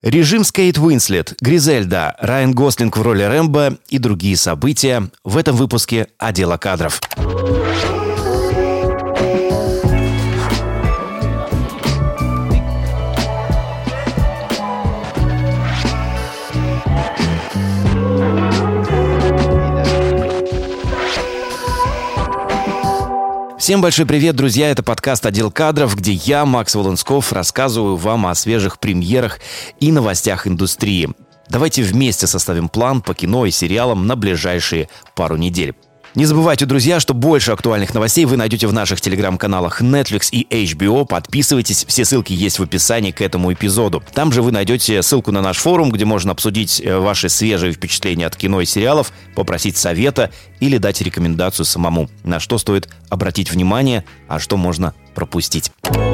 Режим с Кейт Уинслет, Гризельда, Райан Гослинг в роли Рэмбо и другие события в этом выпуске «Отдела кадров». Всем большой привет, друзья! Это подкаст «Отдел кадров», где я, Макс Волынсков, рассказываю вам о свежих премьерах и новостях индустрии. Давайте вместе составим план по кино и сериалам на ближайшие пару недель. Не забывайте, друзья, что больше актуальных новостей вы найдете в наших телеграм-каналах Netflix и HBO. Подписывайтесь, все ссылки есть в описании к этому эпизоду. Там же вы найдете ссылку на наш форум, где можно обсудить ваши свежие впечатления от кино и сериалов, попросить совета или дать рекомендацию самому, на что стоит обратить внимание, а что можно пропустить.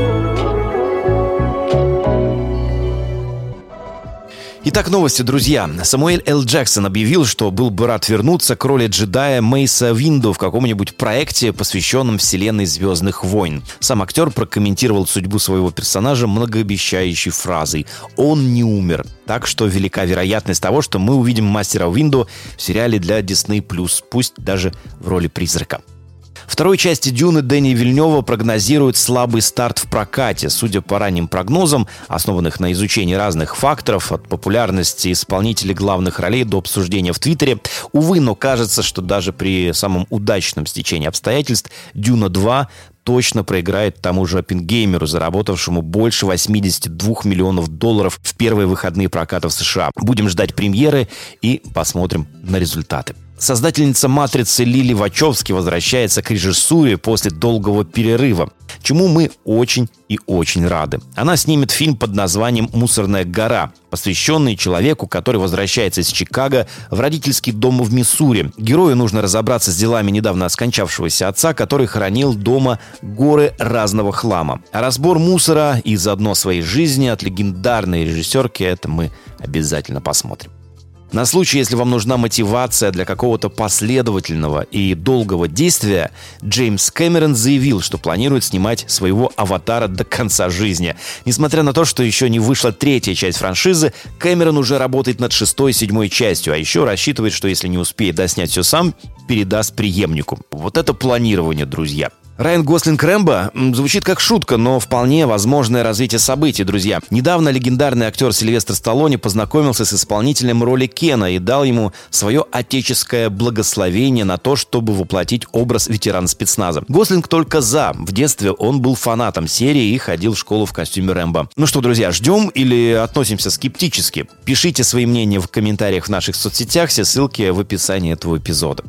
Итак, новости, друзья. Самуэль Л. Джексон объявил, что был бы рад вернуться к роли джедая Мейса Винду в каком-нибудь проекте, посвященном вселенной «Звездных войн». Сам актер прокомментировал судьбу своего персонажа многообещающей фразой «Он не умер». Так что велика вероятность того, что мы увидим мастера Винду в сериале для Disney+, пусть даже в роли призрака. Второй части «Дюны» Дэни Вильнёва прогнозирует слабый старт в прокате. Судя по ранним прогнозам, основанных на изучении разных факторов, от популярности исполнителей главных ролей до обсуждения в Твиттере, увы, но кажется, что даже при самом удачном стечении обстоятельств «Дюна 2» точно проиграет тому же «Оппенгеймеру», заработавшему больше $82 миллионов в первые выходные проката в США. Будем ждать премьеры и посмотрим на результаты. Создательница «Матрицы» Лили Вачовски возвращается к режиссуре после долгого перерыва, чему мы очень и очень рады. Она снимет фильм под названием «Мусорная гора», посвященный человеку, который возвращается из Чикаго в родительский дом в Миссури. Герою нужно разобраться с делами недавно скончавшегося отца, который хранил дома горы разного хлама. А разбор мусора и заодно своей жизни от легендарной режиссерки — это мы обязательно посмотрим. На случай, если вам нужна мотивация для какого-то последовательного и долгого действия, Джеймс Кэмерон заявил, что планирует снимать своего «Аватара» до конца жизни. Несмотря на то, что еще не вышла третья часть франшизы, Кэмерон уже работает над 6-й и 7-й частью, а еще рассчитывает, что если не успеет доснять все сам, передаст преемнику. Вот это планирование, друзья. Райан Гослинг Рэмбо звучит как шутка, но вполне возможное развитие событий, друзья. Недавно легендарный актер Сильвестр Сталлоне познакомился с исполнителем роли Кена и дал ему свое отеческое благословение на то, чтобы воплотить образ ветерана спецназа. Гослинг только за. В детстве он был фанатом серии и ходил в школу в костюме Рэмбо. Ну что, друзья, ждем или относимся скептически? Пишите свои мнения в комментариях в наших соцсетях, все ссылки в описании этого эпизода.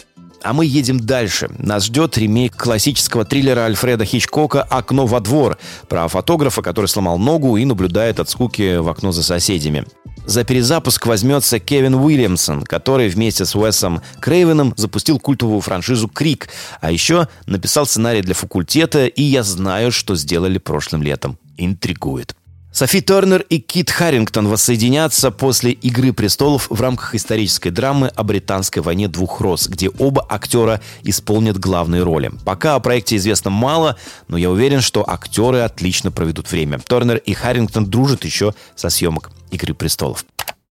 А мы едем дальше. Нас ждет ремейк классического триллера Альфреда Хичкока «Окно во двор» про фотографа, который сломал ногу и наблюдает от скуки в окно за соседями. За перезапуск возьмется Кевин Уильямсон, который вместе с Уэсом Крейвеном запустил культовую франшизу «Крик», а еще написал сценарий для «Факультета» и «Я знаю, что сделали прошлым летом». Интригует. Софи Тернер и Кит Харингтон воссоединятся после «Игры престолов» в рамках исторической драмы о британской войне двух роз, где оба актера исполнят главные роли. Пока о проекте известно мало, но я уверен, что актеры отлично проведут время. Тернер и Харингтон дружат еще со съемок «Игры престолов».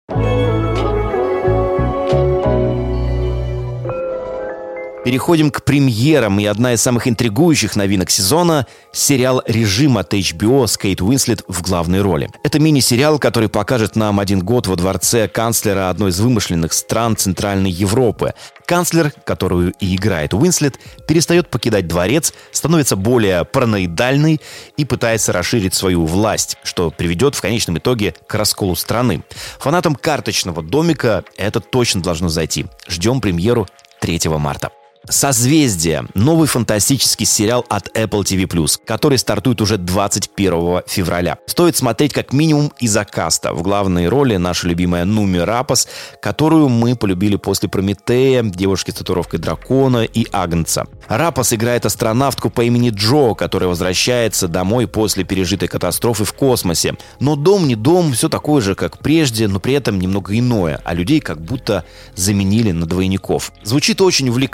Переходим к премьерам, и одна из самых интригующих новинок сезона – сериал «Режим» от HBO с Кейт Уинслет в главной роли. Это мини-сериал, который покажет нам 1 год во дворце канцлера одной из вымышленных стран Центральной Европы. Канцлер, которую и играет Уинслет, перестает покидать дворец, становится более параноидальной и пытается расширить свою власть, что приведет в конечном итоге к расколу страны. Фанатам «Карточного домика» это точно должно зайти. Ждем премьеру 3 марта. «Созвездие» — новый фантастический сериал от Apple TV+, который стартует уже 21 февраля. Стоит смотреть как минимум из-за каста. В главной роли наша любимая Нуми Рапос, которую мы полюбили после «Прометея», «Девушки с татуировкой дракона» и «Агнца». Рапос играет астронавтку по имени Джо, которая возвращается домой после пережитой катастрофы в космосе. Но дом не дом, все такое же, как прежде, но при этом немного иное, а людей как будто заменили на двойников. Звучит очень увлекательно.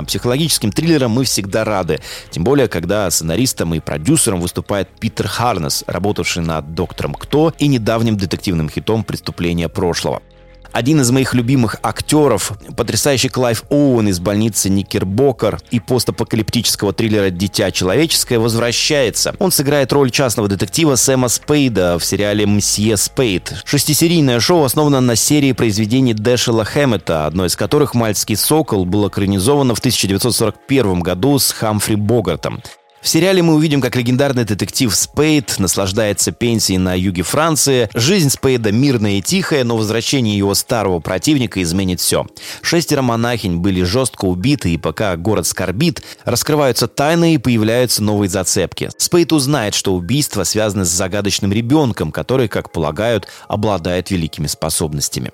Психологическим триллерам мы всегда рады. Тем более, когда сценаристом и продюсером выступает Питер Харнес, работавший над «Доктором Кто» и недавним детективным хитом «Преступления прошлого». Один из моих любимых актеров, потрясающий Клайв Оуэн из больницы Никербокер и постапокалиптического триллера «Дитя человеческое» возвращается. Он сыграет роль частного детектива Сэма Спейда в сериале «Мсье Спейд». Шестисерийное шоу основано на серии произведений Дэшела Хэммета, одно из которых «Мальтский сокол» было экранизовано в 1941 году с Хамфри Богартом. В сериале мы увидим, как легендарный детектив Спейд наслаждается пенсией на юге Франции. Жизнь Спейда мирная и тихая, но возвращение его старого противника изменит все. 6 монахинь были жестко убиты, и пока город скорбит, раскрываются тайны и появляются новые зацепки. Спейд узнает, что убийство связано с загадочным ребенком, который, как полагают, обладает великими способностями.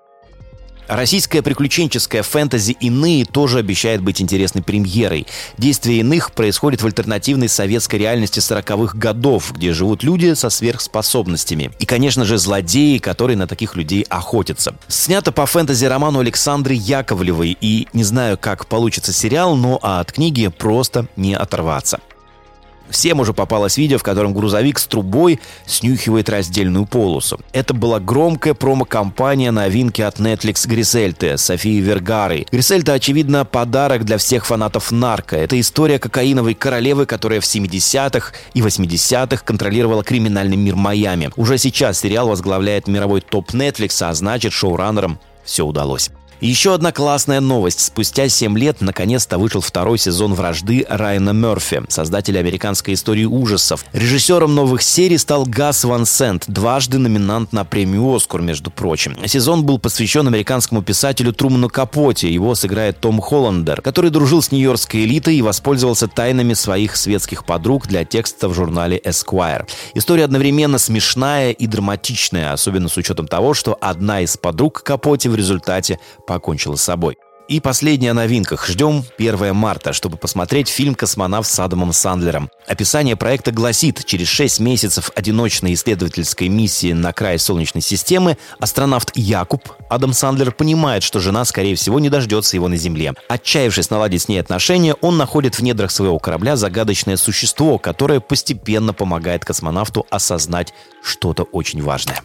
Российская приключенческая фэнтези «Иные» тоже обещает быть интересной премьерой. Действие «Иных» происходит в альтернативной советской реальности 40-х годов, где живут люди со сверхспособностями. И, конечно же, злодеи, которые на таких людей охотятся. Снято по фэнтези-роману Александры Яковлевой, и не знаю, как получится сериал, но от книги просто не оторваться. Всем уже попалось видео, в котором грузовик с трубой снюхивает раздельную полосу. Это была громкая промо-компания новинки от Netflix «Грисельте» Софии Вергарой. «Грисельте», очевидно, подарок для всех фанатов «Нарко». Это история кокаиновой королевы, которая в 70-х и 80-х контролировала криминальный мир Майами. Уже сейчас сериал возглавляет мировой топ Netflix, а значит, шоураннерам все удалось. Еще одна классная новость. Спустя 7 лет наконец-то вышел второй сезон «Вражды» Райана Мерфи, создателя американской истории ужасов. Режиссером новых серий стал Гас Ван Сент, дважды номинант на премию «Оскар», между прочим. Сезон был посвящен американскому писателю Труману Капоте. Его сыграет Том Холландер, который дружил с нью-йоркской элитой и воспользовался тайнами своих светских подруг для текста в журнале Esquire. История одновременно смешная и драматичная, особенно с учетом того, что одна из подруг Капоте в результате покончила с собой. И последняя о новинках. Ждем 1 марта, чтобы посмотреть фильм «Космонавт» с Адамом Сандлером. Описание проекта гласит: через 6 месяцев одиночной исследовательской миссии на край Солнечной системы астронавт Якуб, Адам Сандлер, понимает, что жена, скорее всего, не дождется его на Земле. Отчаявшись наладить с ней отношения, он находит в недрах своего корабля загадочное существо, которое постепенно помогает космонавту осознать что-то очень важное.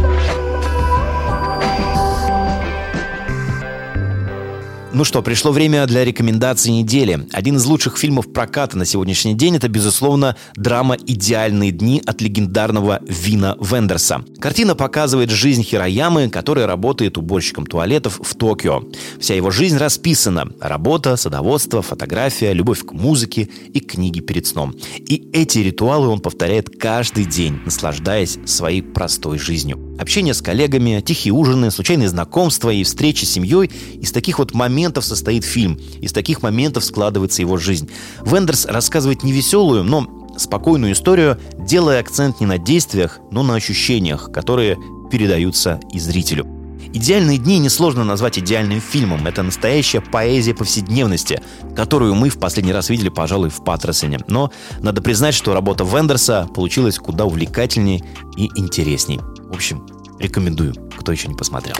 Ну что, пришло время для рекомендаций недели. Один из лучших фильмов проката на сегодняшний день — это, безусловно, драма «Идеальные дни» от легендарного Вина Вендерса. Картина показывает жизнь Хироямы, который работает уборщиком туалетов в Токио. Вся его жизнь расписана: работа, садоводство, фотография, любовь к музыке и книги перед сном. И эти ритуалы он повторяет каждый день, наслаждаясь своей простой жизнью. Общение с коллегами, тихие ужины, случайные знакомства и встречи с семьей — из таких вот моментов состоит фильм, из таких моментов складывается его жизнь. Вендерс рассказывает не веселую, но спокойную историю, делая акцент не на действиях, но на ощущениях, которые передаются и зрителю. «Идеальные дни» несложно назвать идеальным фильмом. Это настоящая поэзия повседневности, которую мы в последний раз видели, пожалуй, в «Патерсоне». Но надо признать, что работа Вендерса получилась куда увлекательнее и интересней. В общем, рекомендую, кто еще не посмотрел.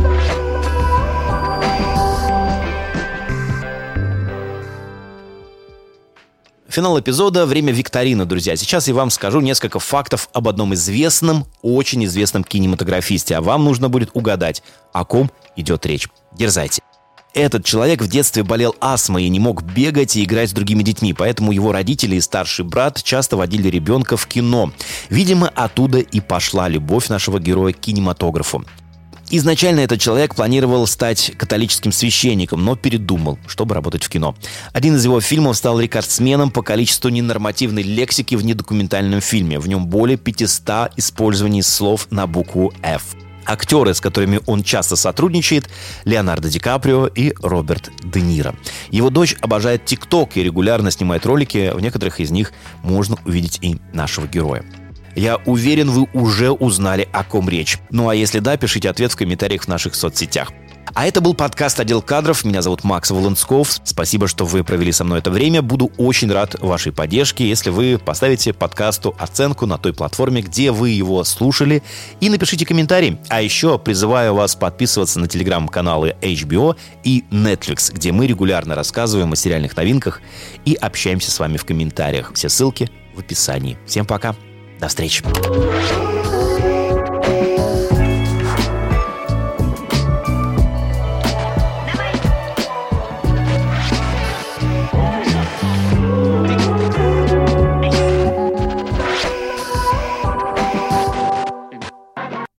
Финал эпизода — время викторины, друзья. Сейчас я вам скажу несколько фактов об одном известном, очень известном кинематографисте, а вам нужно будет угадать, о ком идет речь. Дерзайте. Этот человек в детстве болел астмой и не мог бегать и играть с другими детьми, поэтому его родители и старший брат часто водили ребенка в кино. Видимо, оттуда и пошла любовь нашего героя к кинематографу. Изначально этот человек планировал стать католическим священником, но передумал, чтобы работать в кино. Один из его фильмов стал рекордсменом по количеству ненормативной лексики в недокументальном фильме. В нем более 500 использований слов на букву «Ф». Актеры, с которыми он часто сотрудничает, Леонардо Ди Каприо и Роберт Де Ниро. Его дочь обожает ТикТок и регулярно снимает ролики. В некоторых из них можно увидеть и нашего героя. Я уверен, вы уже узнали, о ком речь. Ну а если да, пишите ответ в комментариях в наших соцсетях. А это был подкаст «Отдел кадров». Меня зовут Макс Волынсков. Спасибо, что вы провели со мной это время. Буду очень рад вашей поддержке, если вы поставите подкасту оценку на той платформе, где вы его слушали, и напишите комментарий. А еще призываю вас подписываться на телеграм-каналы HBO и Netflix, где мы регулярно рассказываем о сериальных новинках и общаемся с вами в комментариях. Все ссылки в описании. Всем пока. До встречи.